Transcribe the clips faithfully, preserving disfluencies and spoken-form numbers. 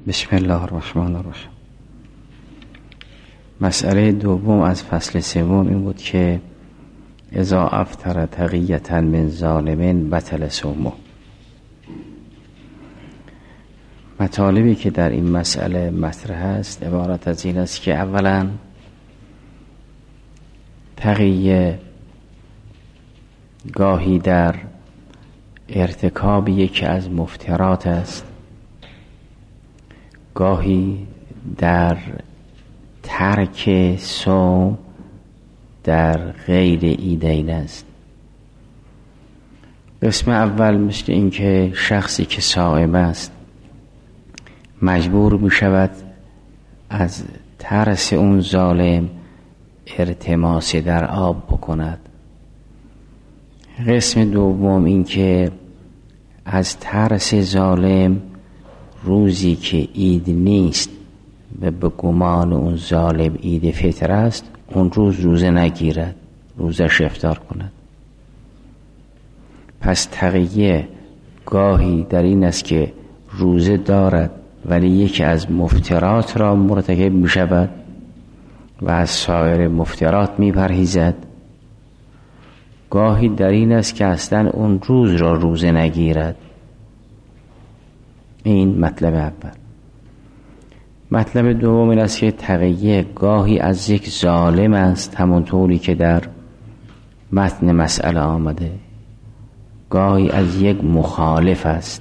بسم الله الرحمن الرحیم. مسئله دوم از فصل سوم این بود که اذا افطر تقیة من ظالم بطل صومه. مطالبی که در این مسئله مطرح است عبارت از این است که اولا تقیه گاهی در ارتکاب یکی از مفترات است، گاهی در ترک صوم در غیر عیدین است. قسم اول مثل اینکه شخصی که صائم است مجبور می شود از ترس اون ظالم ارتماس در آب بکند. قسم دوم این که از ترس ظالم روزی که عید نیست و به گمان اون ظالم عید فطر است اون روز روزه نگیرد، روزش افطار کند. پس تقیه گاهی در این است که روزه دارد ولی یکی از مفترات را مرتکب می شود و از سایر مفترات می پرهیزد. گاهی در این است که اصلا اون روز را روزه نگیرد. این مطلب اول. مطلب دوم این است که تقیه گاهی از یک ظالم است، همونطوری که در متن مسئله آمده، گاهی از یک مخالف است.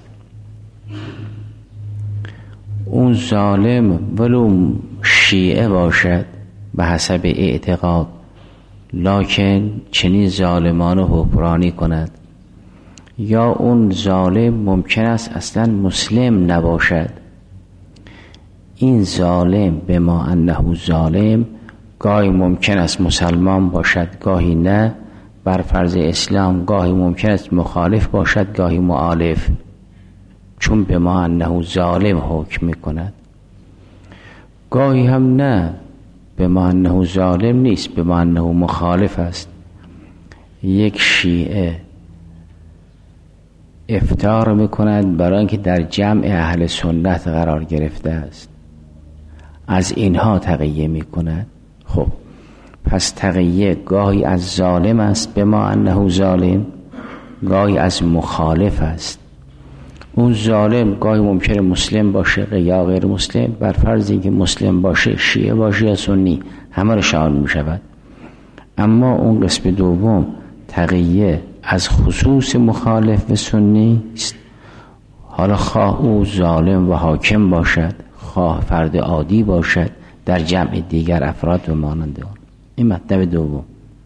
اون ظالم ولو شیعه باشد به حسب اعتقاد، لکن چنین ظالمان رو حکمرانی کند، یا اون ظالم ممکن است اصلا مسلم نباشد. این ظالم به ما انه ظالم گاهی ممکن است مسلمان باشد گاهی نه، بر فرض اسلام گاهی ممکن است مخالف باشد گاهی مؤالف، چون به ما انه ظالم حکم میکند. گاهی هم نه، به ما انه ظالم نیست، به ما انه مخالف است. یک شیعه افطار میکند برای اینکه در جمع اهل سنت قرار گرفته است، از اینها تقیه میکند. خب پس تقیه گاهی از ظالم است به ما انه ظالم، گاهی از مخالف است. اون ظالم گاهی ممکنه مسلم باشه یا غیر مسلم، بر فرض اینکه مسلم باشه، شیعه باشه یا سنی، همه رو شامل می شود. اما اون قسم دوم تقیه از خصوص مخالف و سنی است، حالا خواه او ظالم و حاکم باشد، خواه فرد عادی باشد در جمع دیگر افراد و مانند آن. این مطلب دوم.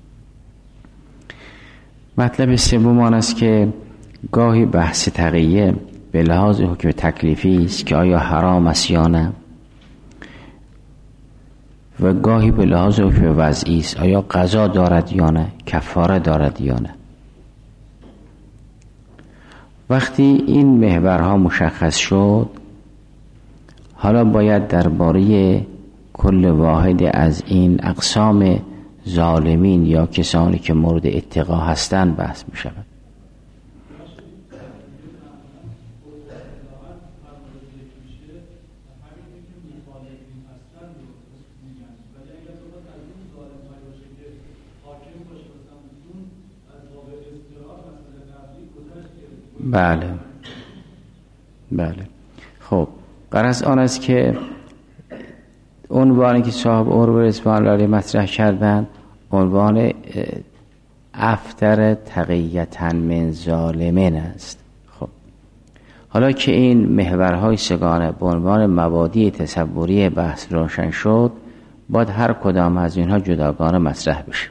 مطلب سوم آن است که گاهی بحث تقیه به لحاظ حکم تکلیفی است که آیا حرام است یا نه، و گاهی به لحاظ حکم وضعی است، آیا قضا دارد یا نه، کفاره دارد یا نه. وقتی این محورها مشخص شد، حالا باید درباره کل واحد از این اقسام ظالمین یا کسانی که مورد اتقا هستند بحث می شود. بله بله. خب غرض آن است که عنوانی که صاحب عروة رضوان الله مطرح کردن عنوان افطر تقیة من ظالمین است. خب حالا که این محورهای سگانه به عنوان مبادی تصوری بحث روشن شد، باید هر کدام از اینها جداگانه مطرح بشه.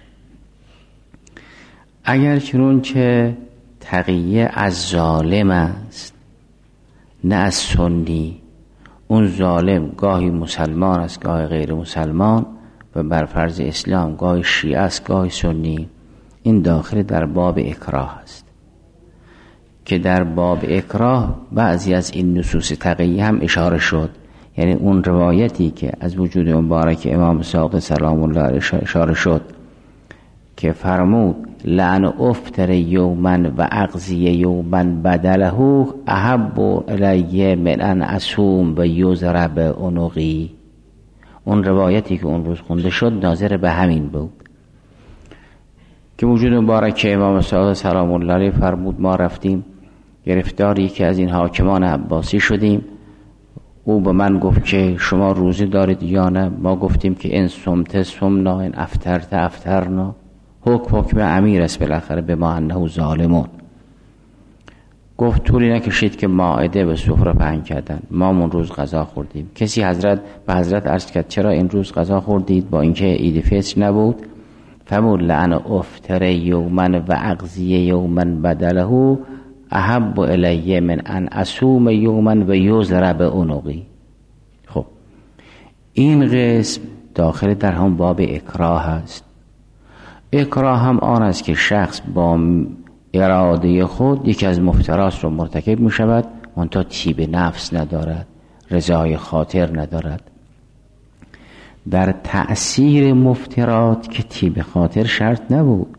اگر چنون که تقیه از ظالم است نه از سنی، اون ظالم گاهی مسلمان است گاهی غیر مسلمان و بر فرض اسلام گاهی شیعه است گاهی سنی، این داخل در باب اکراه است که در باب اکراه بعضی از این نصوص تقیه هم اشاره شد. یعنی اون روایتی که از وجود مبارک امام صادق سلام الله علیه اشاره شد که فرمود لعن افطر یومن و اقضی یومن بدله احب الی من ان اصوم و یضرب عنقی. اون روایتی که اون روز خونده شد ناظر به همین بود که وجود مبارک امام صادق سلام الله علیه فرمود ما رفتیم گرفتاری که از این حاکمان عباسی شدیم. او به من گفت که شما روزه دارید یا نه؟ ما گفتیم که این صمت صمنا این افطرت افطرنا. حکم حکم امیر است بالاخره به ما انه ظالمون. گفت طولی نکشید که مائده به سفره پهن کردن، ما اون روز غذا خوردیم. کسی حضرت به حضرت عرض کرد چرا این روز غذا خوردید با اینکه عید فطر نبود؟ فرمود لعن افطر یومن و اقضی یومن بدله احب الی من ان اصوم یومن و یضرب عنقی. خب این قسم داخل در هم باب اکراه است. اکراه هم آن است که شخص با اراده خود یکی از مفترات رو مرتکب می شود، منتها طیب نفس ندارد، رضای خاطر ندارد. در تأثیر مفترات که طیب خاطر شرط نبود.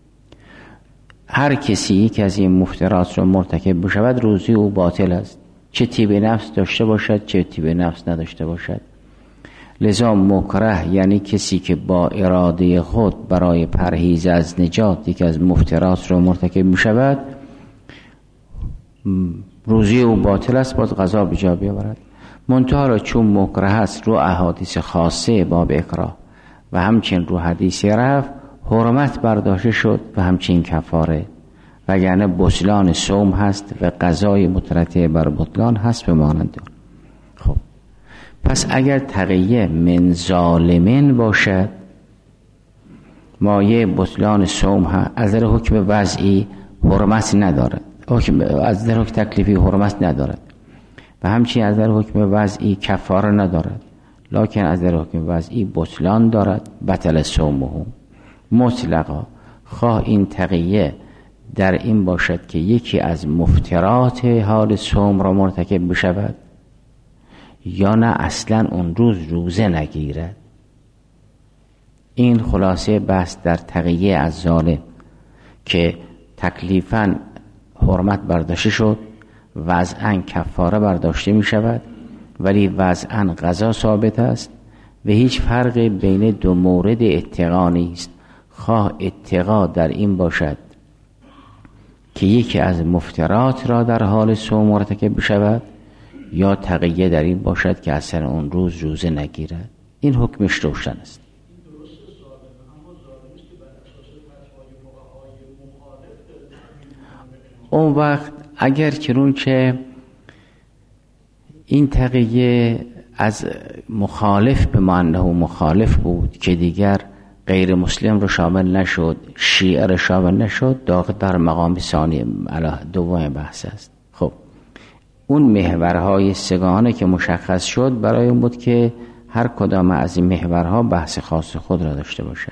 هر کسی یک از این مفترات رو مرتکب بشود روزی او باطل است، چه طیب نفس داشته باشد چه طیب نفس نداشته باشد. لذا مکره یعنی کسی که با اراده خود برای پرهیز از نجات یک از مفترات رو مرتکب می شود روزی او باطل است، باز قضا به جا بیاورد. منتها را چون مکره است رو احادیث خاصه باب اکراه و همچنین رو حدیث رفع حرمت برداشته شد و همچنین کفاره، وگرنه بطلان صوم هست و قضای مترتب بر بطلان هست به مانند آن. خب پس اگر تقیه من ظالمین باشد مایه بطلان صوم ها از در حکم وضعی حرمت ندارد، حکم از در حکم تکلیفی حرمت ندارد و همچنین از در حکم وضعی کفاره ندارد، لکن از در حکم وضعی بطلان دارد، بطل صومه مطلقا. خواه این تقیه در این باشد که یکی از مفترات حال صوم را مرتکب بشود یا نه اصلا اون روز روزه نگیرد. این خلاصه بحث در تقیه از ظالم که تکلیفاً حرمت برداشته شد، وضعاً کفاره برداشته می شود ولی وضعاً قضا ثابت است و هیچ فرق بین دو مورد اتقا نیست. خواه اتقا در این باشد که یکی از مفترات را در حال صوم مرتکب بشود یا تقیه در این باشد که اصلا اون روز روزه نگیرد. این حکمش روشن است. اون وقت اگر کرون چه این تقیه از مخالف به معنی مخالف بود که دیگر غیر مسلم رو شامل نشد، شیعه رو شامل نشد، داخل در مقام ثانی دوم بحث است. خب اون محورهای سگانه که مشخص شد برای اون بود که هر کدام از این محورها بحث خاص خود را داشته باشد.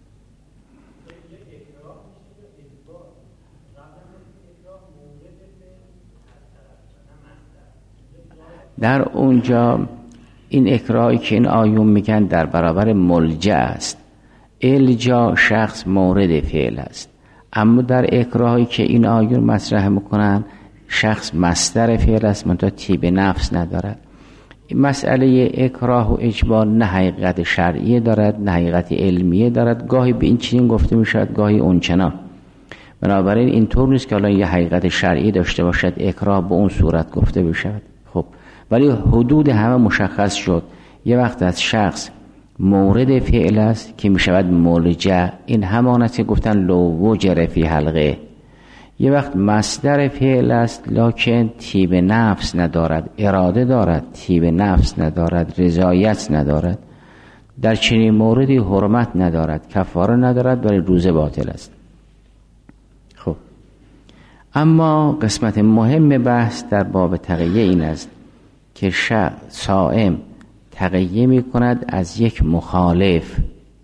در اونجا این اکراهی که این آیون میگن در برابر ملجا است. الجا شخص مورد فعل است، اما در اکراهی که این آیون مطرح میکنن شخص مصدر فعل است منتها طیب نفس ندارد. مسئله اکراه و اجبار نه حقیقت شرعی دارد نه حقیقت علمیه دارد، گاهی به این چنین گفته میشود گاهی اون چنان. بنابراین این طور نیست که الان یه حقیقت شرعی داشته باشد اکراه به اون صورت گفته بشود. خب ولی حدود همه مشخص شد. یه وقت از شخص مورد فعل است که می شود ملجا، این همان است که گفتن لو وجر فی حلقه. یه وقت مصدر فعل است لکن طیب نفس ندارد، اراده دارد طیب نفس ندارد، رضایت ندارد، در چنین موردی حرمت ندارد، کفاره ندارد ولی روزه باطل است. خب اما قسمت مهم بحث در باب تقیه این است که شخص صائم تقیه می کند از یک مخالف،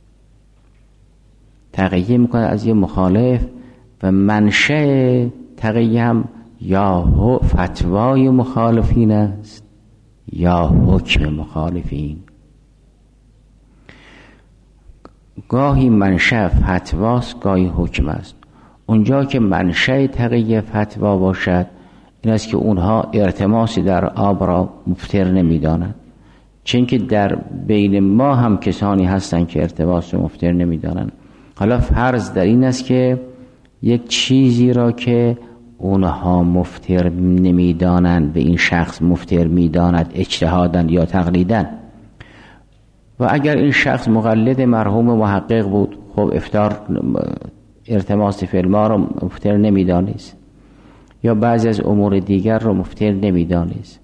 تقیه می کند از یک مخالف و منشأ تقیه هم یا فتوای مخالفین است یا حکم مخالفین. گاهی منشأ فتواست، گاهی حکم است. اونجا که منشأ تقیه فتوا باشد این است که اونها ارتماسی در آب را مفطر نمی‌دانند، چون که در بین ما هم کسانی هستند که ارتباط رو مفطر نمی‌دانند. حالا فرض در این است که یک چیزی را که اونها مفطر نمی‌دانند به این شخص مفطر می‌داند اجتهاداً یا تقلیداً، و اگر این شخص مقلد مرحوم محقق بود خب افطار ارتماس فعل ما را مفطر نمی‌دانست، یا بعضی از امور دیگر را مفطر نمی‌دانست.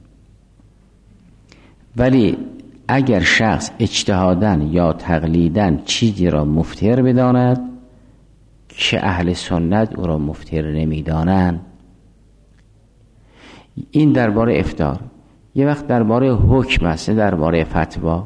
ولی اگر شخص اجتهاداً یا تقلیداً چیزی را مفطر بداند که اهل سنت او را مفطر نمی‌دانند، این درباره افطار. یه وقت درباره حکم است، درباره فتوا.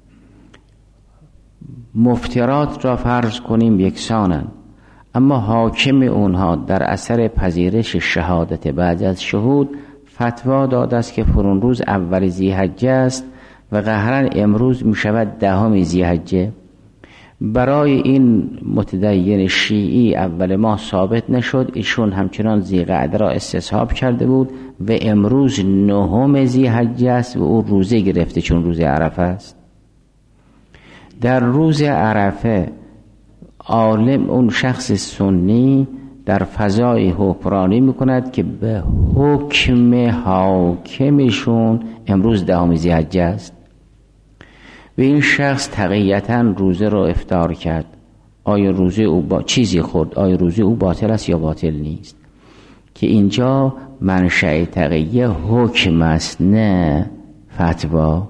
مفطرات را فرض کنیم یکسانند، اما حاکم اونها در اثر پذیرش شهادت بعد از شهود فتوا داده است که فرون روز اول ذی‌حجه است و قهرن امروز می شود دهم ذی‌حجه. برای این متدین شیعی اول ماه ثابت نشد، ایشون همچنان ذی‌قعده را استصحاب کرده بود و امروز نهم ذی‌حجه است و او روزه گرفته چون روز عرفه است. در روز عرفه عالم اون شخص سنی در فضای حکمرانی میکند که به حکم حاکمشون امروز دهم ذی‌حجه است و این شخص تقیتا روزه رو افطار کرد. آیا روزه او با چیزی خورد، آیا روزه او باطل است یا باطل نیست؟ که اینجا منشأ تقیه حکم است نه فتوا،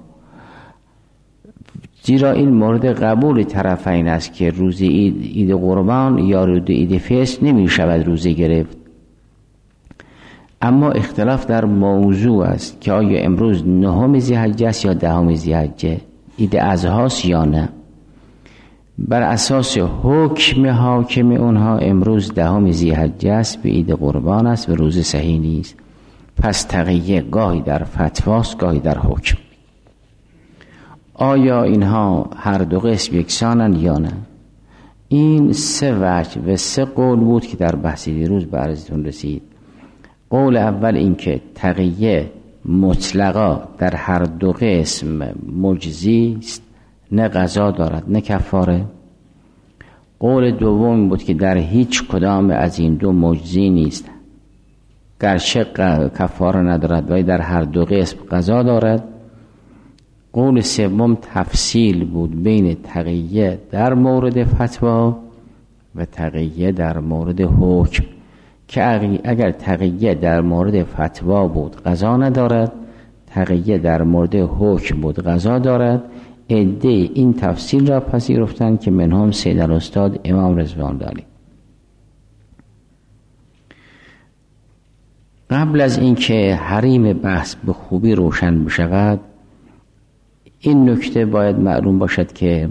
زیرا این مورد قبول طرفین است که روز عید, عید قربان یا روز عید فطر نمی شود روزه گرفت. اما اختلاف در موضوع است که آیا امروز نهم ذی‌حجه است یا دهم ذی‌حجه، عید اضحی است یا نه. بر اساس حکم حاکم اونها امروز دهم ذی‌حجه است و عید قربان است و روز صحیح نیست. پس تقیه گاهی در فتواست گاهی در حکم. آیا اینها هر دو قسم یکسانند یا نه؟ این سه وجه و سه قول بود که در بحث دیروز به عرضتون رسید. قول اول این که تقیه مطلقا در هر دو قسم مجزی است، نه قضا دارد نه کفاره. قول دوم بود که در هیچ کدام از این دو مجزی نیست، گرچه کفاره ندارد ولی در هر دو قسم قضا دارد. قول سوم تفصیل بود بین تقیه در مورد فتوا و تقیه در مورد حکم، که اگر تقیه در مورد فتوا بود قضا ندارد، تقیه در مورد حکم بود قضا دارد. عده این تفصیل را پذیرفتند که منهم سید الاستاد امام رضوان داری. قبل از اینکه حریم بحث به خوبی روشن بشود، این نکته باید معلوم باشد که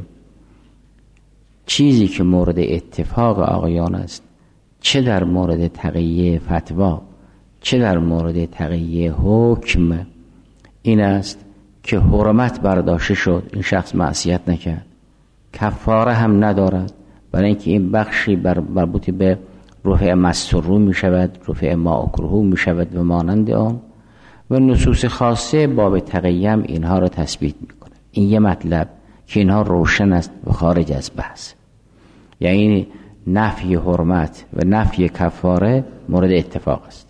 چیزی که مورد اتفاق آقایان است، چه در مورد تقیه فتوا چه در مورد تقیه حکم، این است که حرمت برداشته شد، این شخص معصیت نکرد، کفاره هم ندارد، برای اینکه این بخشی بر مربوط به رفع مستور می شود، رفع ما اکرهو می شود و مانند آن، و نصوص خاصه باب تقیه هم اینها را تثبیت می کنه. این یه مطلب که اینها روشن است و خارج از بحث، یعنی نفی حرمت و نفی کفاره مورد اتفاق است.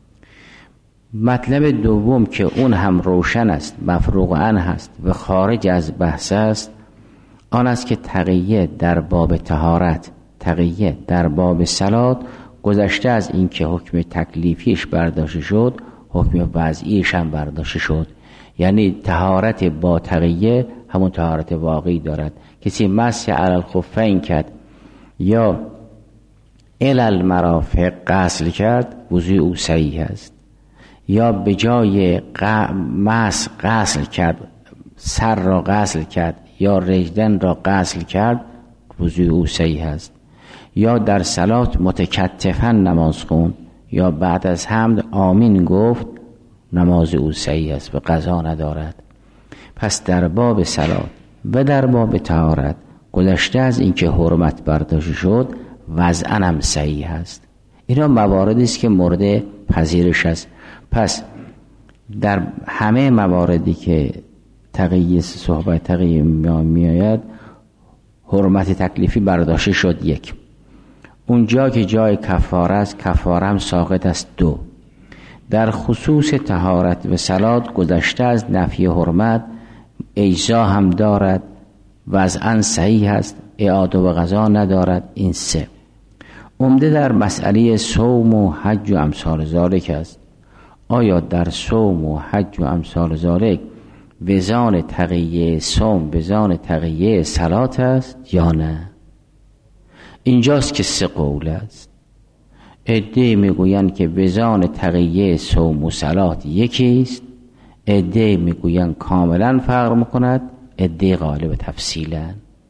مطلب دوم که اون هم روشن است، مفروغ عنه هست و خارج از بحث است، آن است که تقیه در باب طهارت، تقیه در باب صلات گذشته از این که حکم تکلیفیش برداشته شد، حکم وضعیش هم برداشته شد. یعنی طهارت با تقیه همون طهارت واقعی دارد. کسی مسح علی الخفین کرد یا الی المرافق غسل کرد، وضوء او صحیح است. یا به جای مسح غسل کرد، سر را غسل کرد یا رجلین را غسل کرد، وضوء او صحیح است. یا در صلات متکتفاً نماز خوند یا بعد از حمد آمین گفت، نماز او صحیح است و قضا ندارد. پس در باب صلات و در باب طهارت گذشته از اینکه حرمت برداشته شد وضعاً هم صحیح است. اینا مواردی است که مورد پذیرش است. پس در همه مواردی که تقیه صحبت تقیه می آید حرمت تکلیفی برداشته شد. یک، اونجا که جای کفاره است کفاره هم ساقط است. دو، در خصوص طهارت و صلات گذشته از نفی حرمت اجزا هم دارد، وضعاً صحیح است، اعاده و قضا ندارد. این سه. عمده در مسئله صوم و حج و امثال ذالک است. آیا در صوم و حج و امثال ذالک وزان تقیه صوم وزان تقیه صلات است یا نه؟ اینجاست که سه قول است. عده میگویند که وزان تقیه صوم و صلات یکی است، عده میگویند کاملا فرق میکند، عده غالب تفصیلا.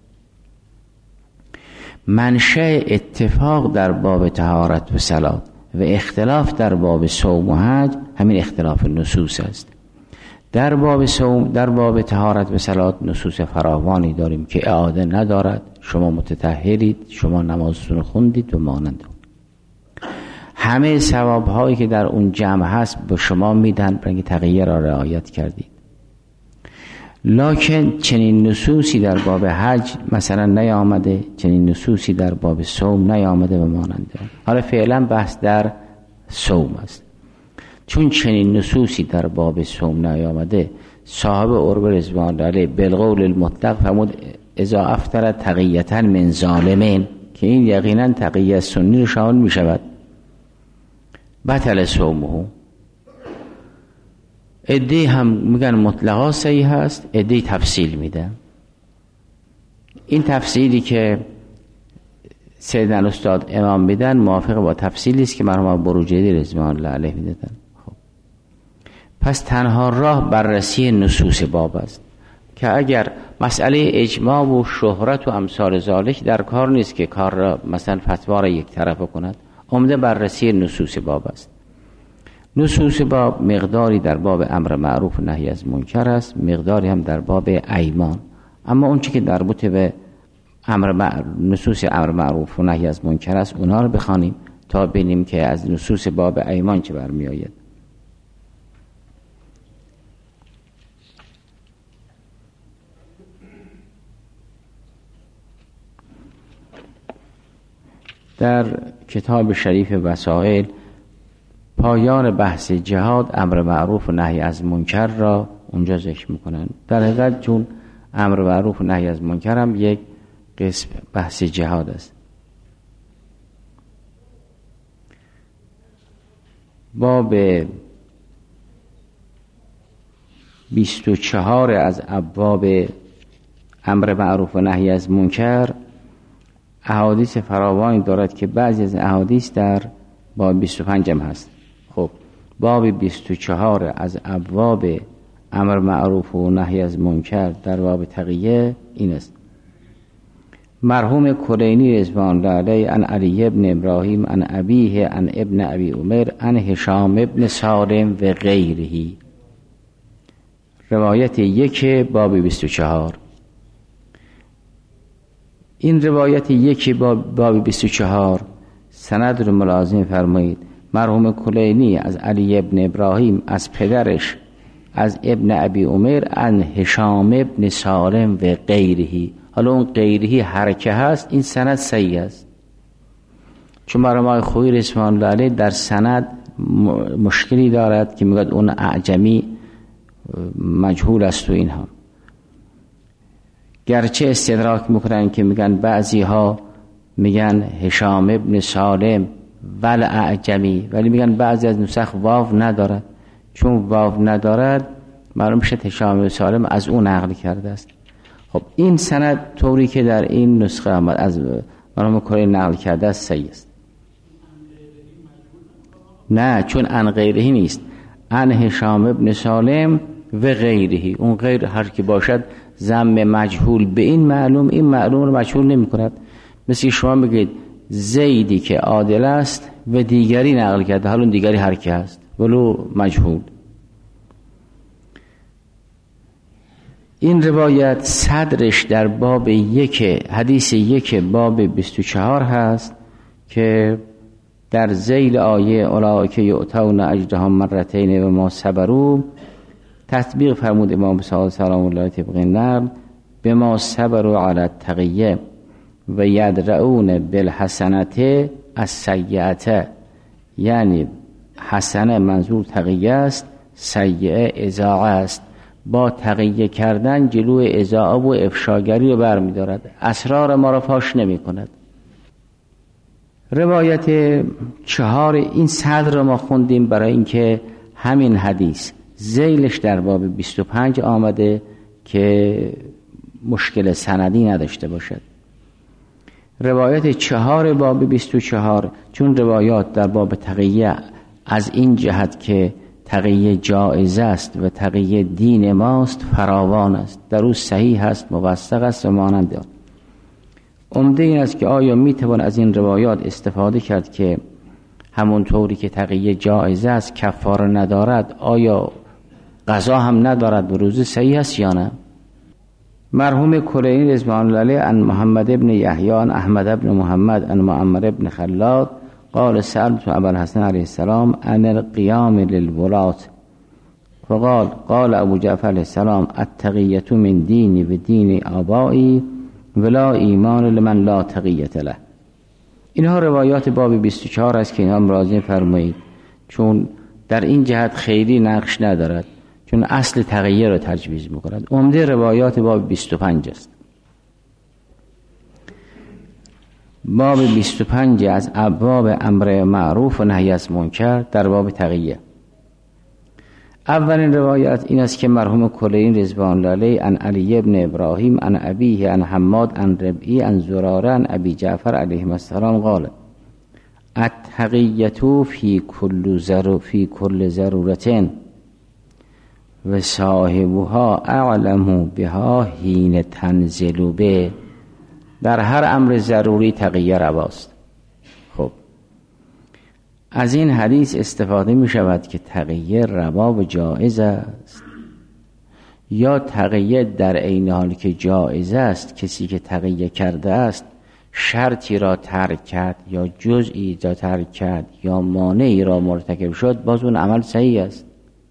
منشأ اتفاق در باب طهارت و صلات و اختلاف در باب صوم و حج همین اختلاف نصوص است. در باب صوم در باب طهارت و صلات نصوص فراوانی داریم که اعاده ندارد، شما متطهرید، شما نمازتون خوندید و مانند. همه ثواب‌هایی که در اون جمع هست به شما میدن برای تقیه را رعایت کردید. لکن چنین نصوصی در باب حج مثلا نیامده، چنین نصوصی در باب صوم نیامده و ماننده. حالا فعلا بحث در صوم است. چون چنین نصوصی در باب صوم نیامده، صاحب عربه رضوان الله علیه بالقول المطلق فرمود اذا افطر تقیة من ظالمین، که این یقینا تقیه سنی رو شامل می شود. بطل صومه. عده‌ای هم میگن مطلقا صحیح هست، عده‌ای تفصیل میدن. این تفصیلی که سیدنا استاد امام میدن موافق با تفصیلی است که مرحوم بروجردی رضوان الله علیه میدادن. خب پس تنها راه بررسی نصوص باب است که اگر مسئله اجماع و شهرت و امثال ذالک در کار نیست که کار را مثلا فتوا را یک طرفه کند، عمده بررسی نصوص باب است. نصوص باب مقداری در باب امر معروف و نهی از منکر است، مقداری هم در باب ایمان. اما اون چیزی که مربوط به امر مع... نصوص امر معروف و نهی از منکر است اونها رو بخوانیم تا ببینیم که از نصوص باب ایمان چه برمی آید. در کتاب شریف وسائل پایان بحث جهاد امر معروف و نهی از منکر را اونجا ذکر میکنن. در حقیقت چون امر معروف و نهی از منکر هم یک قسم بحث جهاد است. باب بیست و چهار از ابواب امر معروف و نهی از منکر احادیث فراوانی دارد که بعضی از احادیث در باب بیست و پنج هم هست. خب باب بیست و چهار از ابواب امر معروف و نهی از منکر در باب تقیه این است. مرحوم کلینی رضوان الله علیه عن علی ابن ابراهیم عن ابیه عن ابن ابی عمر عن هشام ابن سالم و غیره. روایت یک باب بیست و چهار. این روایت یک باب بیست و چهار سند رو ملازم فرمایید. مرحوم کلینی از علی ابن ابراهیم از پدرش از ابن ابی عمر عن هشام ابن سالم و غیره. حالا اون غیره حرکه هست، این سند صحیح است. چون مرحوم خویی رضوان الله علیه در سند مشکلی دارد که میگه اون اعجمی مجهول است و اینها، گرچه استدراک میکنن که میگن بعضی ها میگن هشام ابن سالم ول اعجمی، ولی میگن بعضی از نسخ واو ندارد. چون واو ندارد معلوم شد هشام ابن سالم از اون نقل کرده است. خب این سند طوری که در این نسخه آمد از مرحوم کلینی نقل کرده است صحیح است. نه، چون عن غیره نیست، عن هشام ابن سالم و غیره. اون غیر هر کی باشد ضم مجهول به این معلوم، این معلوم رو مجهول نمی کند. مثل شما بگید زیدی که عادل است و دیگری نقل کرده، حالا دیگری هر کی هست ولو مجهول. این روایت صدرش در باب یک حدیث یک باب بیست و چهار هست که در ذیل آیه اولئک یؤتون اجرهم مرتین و ما صبروا تطبیق فرمود امام صادق سلام الله طبق النقل به ما صبروا علی التقیه و یدرؤون بالحسنة السیئة، یعنی حسنه منظور تقیه است، سیئه اضاعه است. با تقیه کردن جلوی اضاعه و افشاگری رو برمی‌دارد، اسرار ما را فاش نمی کند. روایت چهار این صدر رو ما خوندیم برای اینکه همین حدیث ذیلش در باب بیست و پنج آمده که مشکل سندی نداشته باشد. روایت چهار باب بیست و چهار چون روایات در باب تقیه از این جهت که تقیه جایز است و تقیه دین ماست فراوان است، در او صحیح است، موثق است و مانند آن. عمده این است که آیا میتوان از این روایات استفاده کرد که همونطوری که تقیه جایز است کفاره ندارد، آیا قضا هم ندارد و روزه صحیح است یا نه؟ مرحوم کلینی رضوان الله علیه عن محمد ابن یحیی عن احمد ابن محمد عن معمر ابن خلاد قال سألت ابا الحسن علیه السلام عن القیام للولاة فقال قال ابو جعفر علیه السلام التقیة من دینی و دین آبایی ولا ایمان لمن لا تقیة له. اینها روایات باب بیست و چهار است که اینها مراجعه فرمایید، چون در این جهت خیلی نقش ندارد، چون اصل تقیه را تجویز می‌کند. عمده روایات باب بیست و پنج است. باب بیست و پنج از ابواب امر معروف و نهی از منکر در باب تقیه. اولین روایت این است که مرحوم کلینی رضوان الله علیه عن علی ابن ابراهیم عن ابیه عن حماد عن ربعی عن زراره عن ابی جعفر علیه السلام قال التقیة فی کل ضرورة فی کل ضرورة و صاحبها اعلم بها حین تنزل به. در هر امر ضروری تقیه رواست. خب از این حدیث استفاده می شود که تقیه روا و جایز است، یا تقیه در عین حال که جایز است کسی که تقیه کرده است شرطی را ترک کرد یا جزئی را ترک کرد یا مانعی را مرتکب شد، باز اون عمل صحیح است.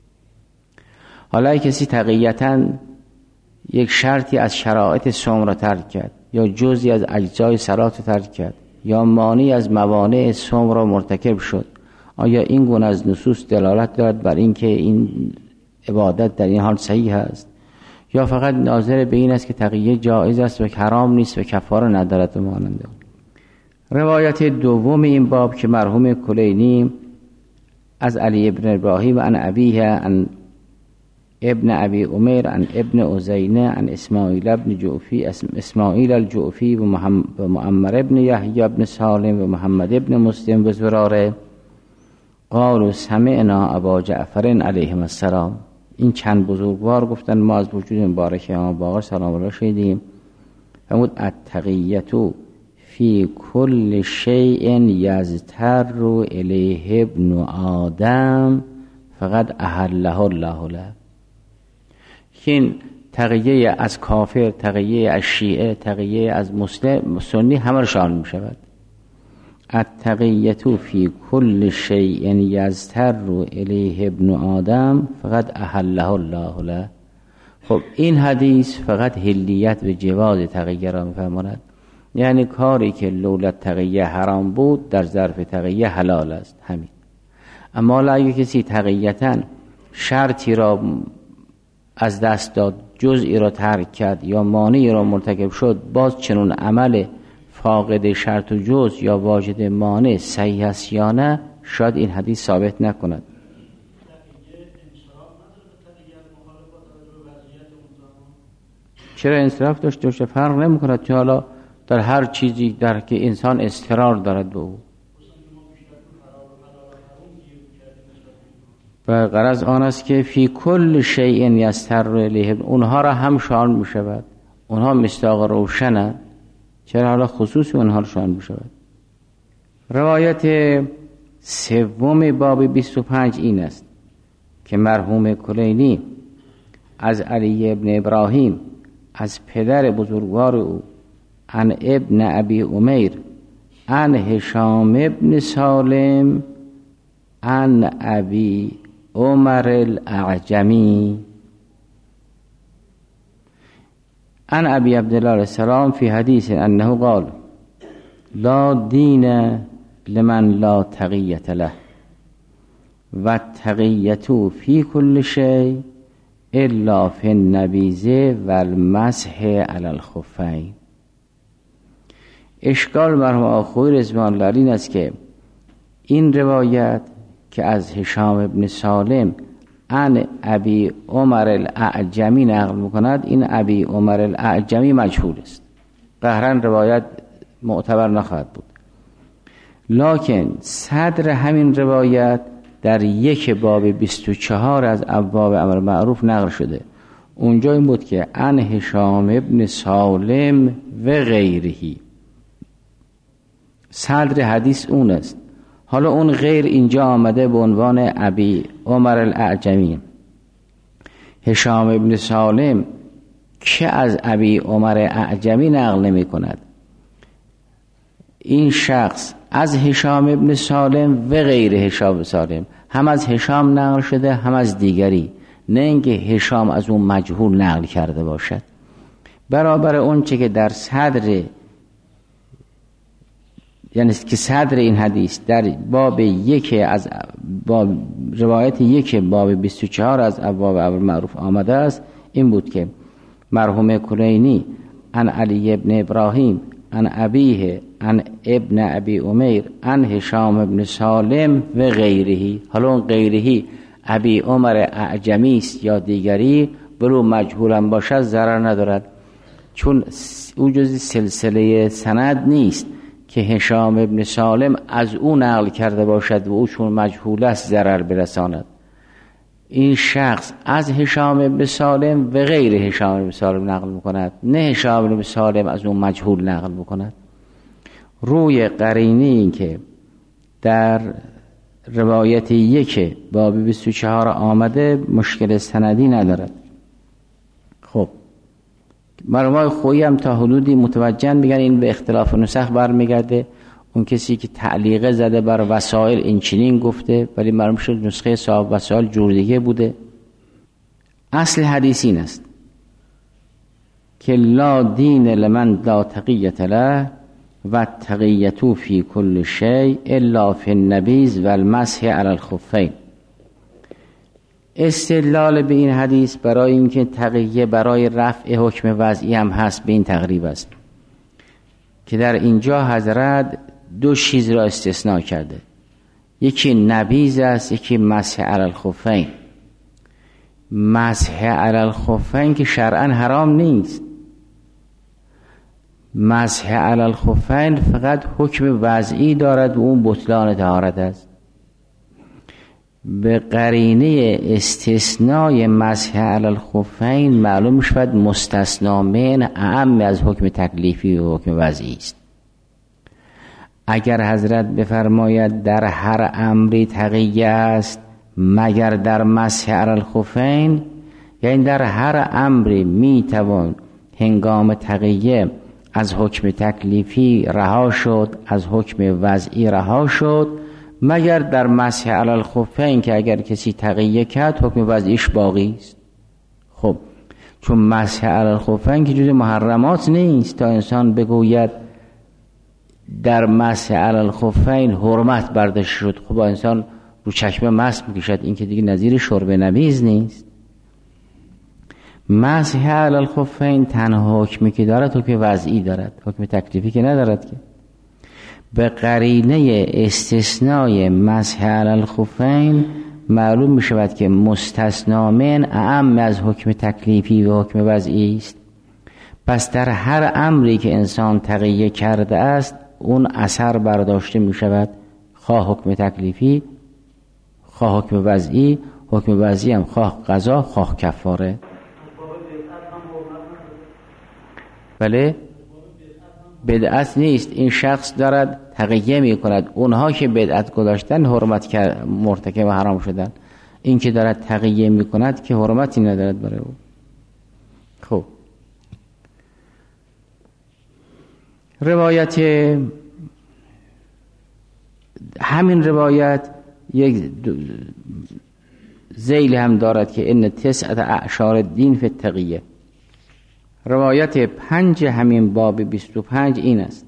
حالا کسی تقیتاً یک شرطی از شرایط صوم را ترک کرد یا جزئی از اجزای صلات را ترک کرد یا مانعی از موانع صوم را مرتکب شد، آیا این گونه از نصوص دلالت دارد بر اینکه این عبادت در این حال صحیح است، یا فقط ناظر به این است که تقیه جایز است و حرام نیست و کفاره ندارد و مانند آن؟ روایت دوم این باب که مرحوم کلینی از علی ابن ابراهیم عن ابیه عن ابن ابی عمر عن ابن عزینه عن اسماعیل ابن جعفی اسماعیل الجعفی و معمر ابن یحیی ابن سالم و محمد ابن مسلم و زراره قالوا سمعنا ابا جعفر علیه السلام. این چند بزرگوار گفتن ما از وجود مبارک امام باقر سلام الله شهیدیم. فرمود التقیة فی کل شیء یضطر الیه ابن آدم فقد احله الله له. این تقیه از کافر، تقیه از شیعه، تقیه از مسلم سنی همه شامل می شود. التقیة فی کل شیء یضطر الیه ابن آدم فقد احله الله له. خب این حدیث فقط حلیت و جواز تقیه را می‌فرماید، یعنی کاری که لولا تقیه حرام بود در ظرف تقیه حلال است، همین. اما اگه کسی تقیتاً شرطی را از دست داد، جزئی را ترک کرد یا مانعی را مرتکب شد، باز چنون عمل فاقد شرط و جز یا واجد مانع صحیح است یا نه، شاید این حدیث ثابت نکند. چرا انصراف داشته باشه؟ فرق نمی کند که حالا در هر چیزی در که انسان اضطرار دارد به او. و غرض آن است که فی کل شیء یضطر الیه، اونها را هم شامل می شود. اونها مصداق روشنه، چرا حالا خصوصی اونها را شامل می شود؟ روایت سوم باب بیست و پنج این است که مرحوم کلینی از علی ابن ابراهیم از پدر بزرگوار او عن ابن ابی امیر عن هشام ابن سالم عن ابی عمر الاعجمی عن ابی عبدالله علیه السلام فی حدیث انه قال لا دین لمن لا تقیت له و تقیتو فی کل شیء الا فی النبیذ و المسح علی الخفین. اشکال مرحوم آخوی رضوان الله علیه است که این روایت که از هشام ابن سالم عن ابی عمر الاعجمی نقل میکند، این ابی عمر الاعجمی مجهول است، قهرن روایت معتبر نخواهد بود. لکن صدر همین روایت در یک باب بیست و چهار از ابواب امر معروف نقل شده. اونجا این بود که عن هشام ابن سالم و غیرهی، صدر حدیث اون است. حالا اون غیر اینجا آمده به عنوان ابی عمر الاعجمی. هشام ابن سالم که از ابی عمر اعجمی نقل نمی کند، این شخص از هشام ابن سالم و غیر هشام سالم، هم از هشام نقل شده هم از دیگری، نه اینکه هشام از اون مجهول نقل کرده باشد. برابر اون چه که در صدر، یعنی که صدر این حدیث در باب یک از باب روایت یک باب بیست و چهار از ابواب امر معروف آمده است، این بود که مرحوم کلینی عن علی ابن ابراهیم عن ابیه عن ابن ابی امیر عن هشام ابن سالم و غیرهی. حالا اون غیرهی ابی عمر اعجمی است یا دیگری، برو مجهولم باشد ضرر ندارد، چون او جزی سلسله سند نیست که هشام ابن سالم از او نقل کرده باشد و او چون مجهول است ضرر برساند. این شخص از هشام ابن سالم و غیر هشام ابن سالم نقل میکند، نه هشام ابن سالم از اون مجهول نقل میکند. روی قرینه این که در روایت یک باب بیست و چهار آمده مشکل سندی ندارد. خب مرحوم خویی هم تا حدودی متوجه میگن این به اختلاف نسخ برمیگرده. اون کسی که تعلیقه زده بر وسائل این چنین گفته، ولی معلوم شد نسخه صاحب وسائل جور دیگه بوده. اصل حدیث این است که لا دین لمن لا تقیت له و تقیتو فی کل شیء الا فی النبیذ و المسح علی الخفین. استدلال به این حدیث برای اینکه تقیه برای رفع حکم وضعی هم هست به این تقریب است که در اینجا حضرت دو چیز را استثناء کرده، یکی نبیذ است، یکی مسح علی الخفین. مسح علی الخفین که شرعا حرام نیست، مسح علی الخفین فقط حکم وضعی دارد و اون بطلان طهارت است. به قرینه استثنای مسح علی الخفین معلوم شود مستثنا من اعم از حکم تکلیفی و حکم وضعی است. اگر حضرت بفرماید در هر امری تقیه است مگر در مسح علی الخفین، یعنی در هر امری میتوان هنگام تقیه از حکم تکلیفی رها شد، از حکم وضعی رها شد، مگر در مسح علی الخفین که اگر کسی تقیه کرد حکم وضعیش باقی است. خب چون مسح علی الخفین که جز محرمات نیست تا انسان بگوید در مسح علی الخفین حرمت برداشت شد، خب انسان رو چشمه مست میکشد، این که دیگه نظیر شرب نبیذ نیست. مسح علی الخفین تنها حکمی که دارد حکم وضعی دارد، حکم تکلیفی که ندارد. که به قرینه استثنای مسح علی الخفین معلوم می شود که مستثنا من اعم از حکم تکلیفی و حکم وضعی است. پس در هر امری که انسان تقیه کرده است اون اثر برداشته می شود، خواه حکم تکلیفی خواه حکم وضعی، حکم وضعی هم خواه قضا خواه کفاره. بله بدعت نیست، این شخص دارد تقیه می کند. اونها که بدعت گذاشتن حرمت مرتکب حرام شدن، این که دارد تقیه می کند که حرمتی ندارد برای او. خب روایت همین روایت یک ذیل هم دارد که ان تسعة اعشار الدین فی التقیه. روایت پنج همین باب بیست و پنج این است: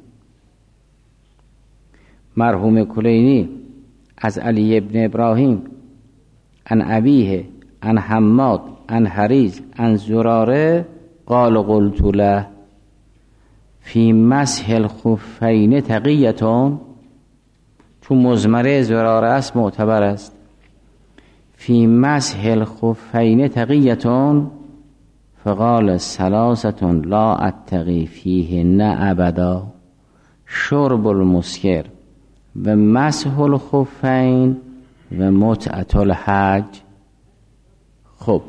مرحوم کلینی از علی ابن ابراهیم عن ابیه عن حماد عن حریز عن زراره قال قلت له فی مسح الخفین تقیتون، تو مزمره زراره است معتبر است. فی مسح الخفین تقیتون فقال ثلاثة لا اتقی فیهن ابدا: شرب المسکر و مسح الخفین و متعة الحج. خب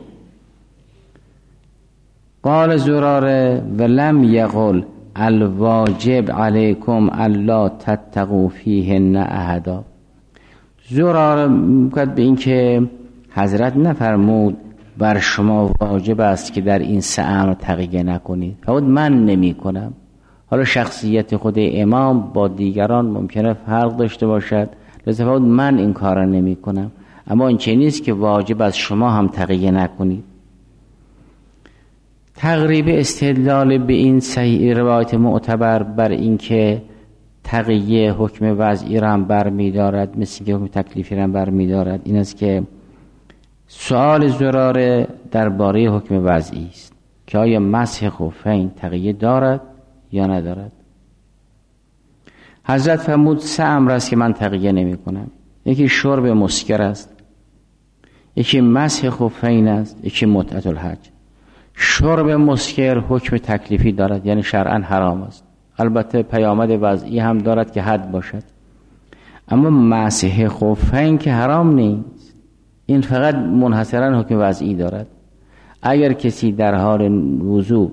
قال زراره ولم یقل الواجب علیکم الا تتقوا فیهن احدا. زراره میگوید به این که حضرت نفرمود بر شما واجب است که در این سه امر تقیه نکنید، فقط من نمی کنم. حالا شخصیت خود امام با دیگران ممکنه فرق داشته باشد، لذا فقط من این کار را نمی کنم، اما این چه نیست که واجب از شما هم تقیه نکنید. تقریب استدلال به این صحیح روایت معتبر بر این که تقیه حکم وضعی را هم برمی دارد، مثل که حکم تکلیفی را هم برمی دارد، این است که سؤال زراره درباره حکم وضعی است که آیا مسح خفین تقیه دارد یا ندارد. حضرت فرمود سه امر است که من تقیه نمی کنم: یکی شرب مسکر است، یکی مسح خفین است، یکی متعة الحج. شرب مسکر حکم تکلیفی دارد، یعنی شرعا حرام است، البته پیامد وضعی هم دارد که حد باشد، اما مسح خفین که حرام نیست، این فقط منحصرا حکم وضعی دارد. اگر کسی در حال وضو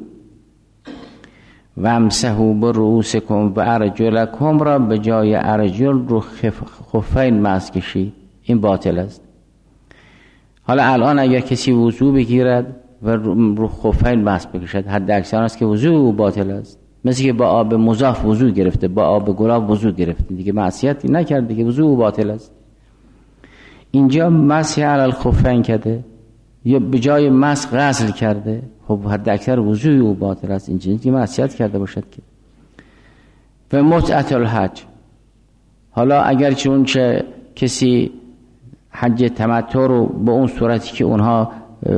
و امسحوا برؤوسکم و ارجلکم را به جای ارجل رو خفین مسح کشید، این باطل است. حالا الان اگر کسی وضو بگیرد و رو خفین مسح بکشد، حد اکثر است که وضو باطل است، مثل که با آب مضاف وضو گرفته، با آب گلاب وضو گرفته، دیگه معصیتی نکرده که وضو باطل است. اینجا مسح علی الخفین کرده یا به جای مسح غسل کرده، خب حد اکثر وضوی او باطل است، این چیزی که معصیت کرده باشد که. و متعة الحج، حالا اگر چون چه کسی حج تمتع رو به اون صورتی که اونها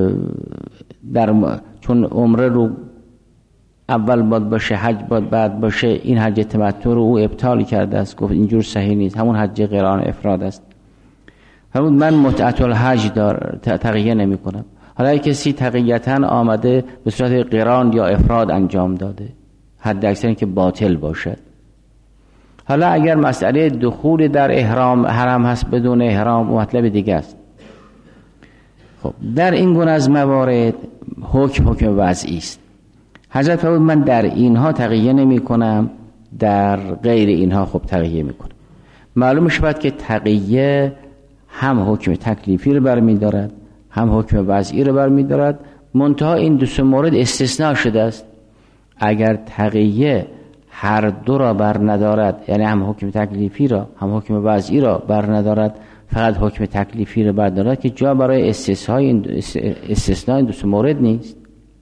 در چون عمره رو اول باد باشه حج باد بعد باشه، این حج تمتع رو او ابطال کرده است، گفت اینجور صحیح نیست، همون حج قران افراد است. فرمود من متعة الحج دار تقیه نمی کنم. حالا کسی تقییتاً آمده به صورت قران یا افراد انجام داده، حد اکثر که باطل باشد. حالا اگر مسئله دخول در احرام حرم هست بدون احرام، و مطلب دیگه است. خب در این گونه از موارد حکم حکم وضعی است. حضرت فرمود من در اینها تقیه نمی کنم، در غیر اینها خب تقیه می کنم. معلوم شود که تقیه هم حکم تکلیفی رو برمی دارد، هم حکم وضعی رو برمی دارد، منتها این دو سه مورد استثناء شده است. اگر تقیه هر دو را بر ندارد، یعنی هم حکم تکلیفی را هم حکم وضعی را بر ندارد، فقط حکم تکلیفی را بر دارد، که جا برای استثناء این دو سه مورد نیست.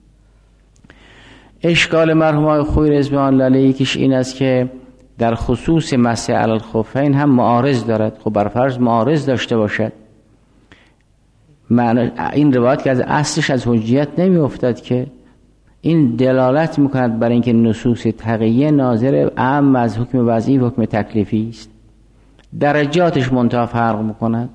اشکال مرحوم خویی رضوان الله علیه یکیش این است که در خصوص مسح علی الخفین هم معارض دارد. خب بر فرض معارض داشته باشد، معنی این روایت که از اصلش از حجیت نمی افتد، که این دلالت میکند بر اینکه نصوص تقیه ناظر اعم از حکم وضعی و حکم تکلیفی است، درجاتش منتها فرق میکند.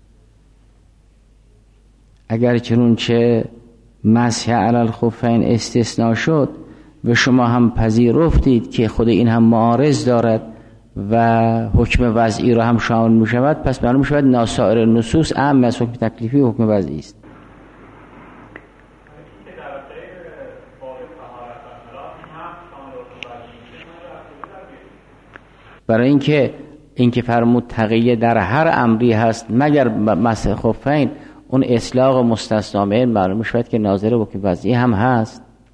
اگر چنونچه مسح علی الخفین استثناء شد و شما هم پذیرفتید که خود این هم معارض دارد و حکم وضعی را هم شامل می شود، پس معلوم شود ناسائر نصوص اعم از حکم تکلیفی و حکم وضعی است. برای اینکه اینکه فرمود تقیه در هر امری هست مگر مسح خفین، اون اطلاق مستثنا معلوم شود که ناظر حکم وضعی هم هست.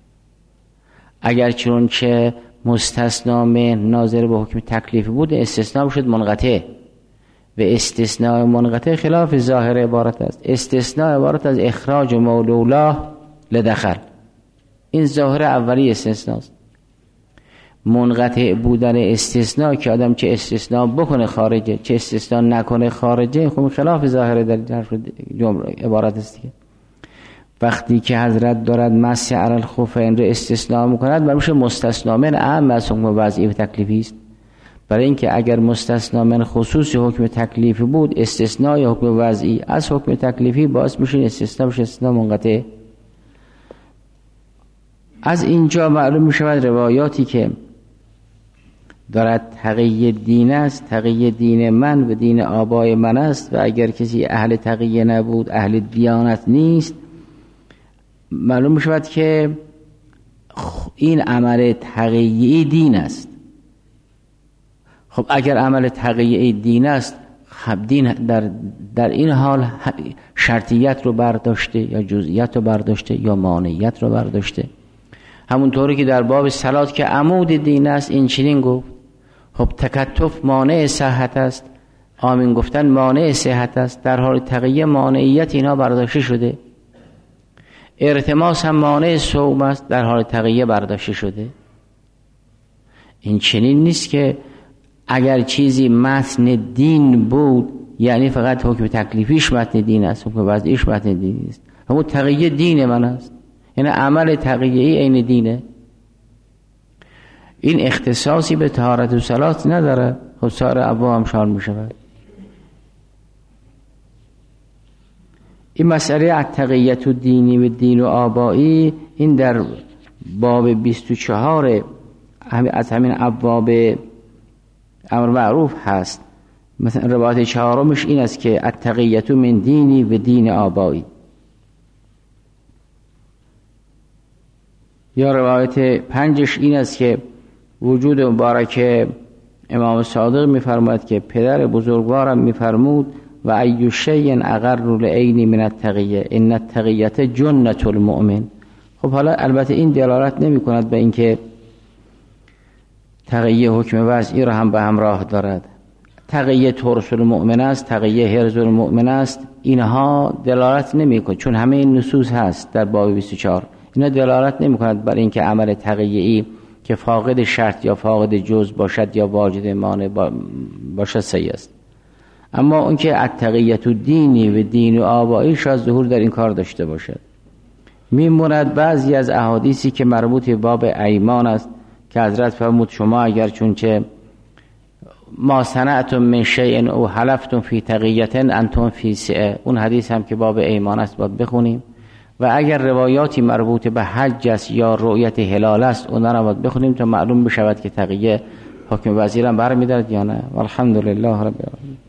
اگر چون چه مستثنا من ناظر به حکم تکلیفی بود استثناء شد منقطع و استثناء منقطع خلاف ظاهر عبارت است. استثناء عبارت از اخراج مولولا لدخل، این ظاهر اولی استثناء است. منقطع بودن استثناء که آدم چه استثناء بکنه خارجه چه استثناء نکنه خارجه خب خلاف ظاهر در جمله عبارت است دیگه. وقتی که حضرت دارد مسح علی الخفین رو استثناء میکند برمیشه مستثنا من اعم از حکم وضعی و تکلیفی است. برای اینکه اگر مستثنا من خصوص حکم تکلیفی بود استثناء حکم وضعی از حکم تکلیفی باعث میشه استثناء بشه استثناء منقطع. از اینجا معلوم میشود روایاتی که دارد تقیه دین است، تقیه دین من و دین آبای من است و اگر کسی اهل تقیه نبود اهل دیانت نیست، معلوم میشود که این عمل تقیه دین است. خب اگر عمل تقیه دین است، خب دین در, در این حال شرطیت رو برداشته یا جزئیت رو برداشته یا مانعیت رو برداشته. همونطوری که در باب صلات که عمود دین است این چنین گفت. خب تکتف مانع صحت است، آمین گفتن مانع صحت است، در حال تقیه مانعیت اینا برداشته شده. ارتماس هم مانع صوم است، در حال تقیه برداشته شده. این چنین نیست که اگر چیزی متن دین بود یعنی فقط حکم تکلیفیش متن دین است، حکم وضعیش متن دین است. همون تقیه دین من است، یعنی عمل تقیه‌ای عین دینه. این اختصاصی به طهارت و صلات نداره. خب سایر ابواب هم شامل میشود. این مسئله التقیت و دینی و دین و آبایی این در باب بیست و چهار از همین ابواب امر معروف هست. مثلا روایت چهارمش این است که التقیت من دینی و دین آبایی، یا روایت پنجش این است که وجود مبارک امام صادق میفرماید که پدر بزرگوارم میفرمود و ای شیء اقر لعینی من التقیه ان التقیه جنة المؤمن. خب حالا البته این دلالت نمی کند به اینکه تقیه حکم وضعی را هم به همراه دارد. تقیه ترس المؤمن است، تقیه حرز المؤمن است، اینها دلالت نمی کند چون همه این نصوص هست در باب بیست و چهار. اینا دلالت نمی کند بر اینکه عمل تقیه‌ای که فاقد شرط یا فاقد جز باشد یا واجد مانع باشد صحیح است. اما اون که التقیت و دینی و دین و آبایی شاید ظهور در این کار داشته باشد. میموند بعضی از احادیثی که مربوط به باب ایمان است که حضرت فرمود شما اگر چونچه ما صنعتم من شیء او حلفتم فی تقیة انتم فی سعه، اون حدیث هم که باب ایمان است باید بخونیم. و اگر روایاتی مربوط به حج است یا رؤیت هلال است اون را باید بخونیم تا معلوم بشود که تقیه حکم وزیرم برمی‌دارد یا نه. والحمدلله رب العالمین.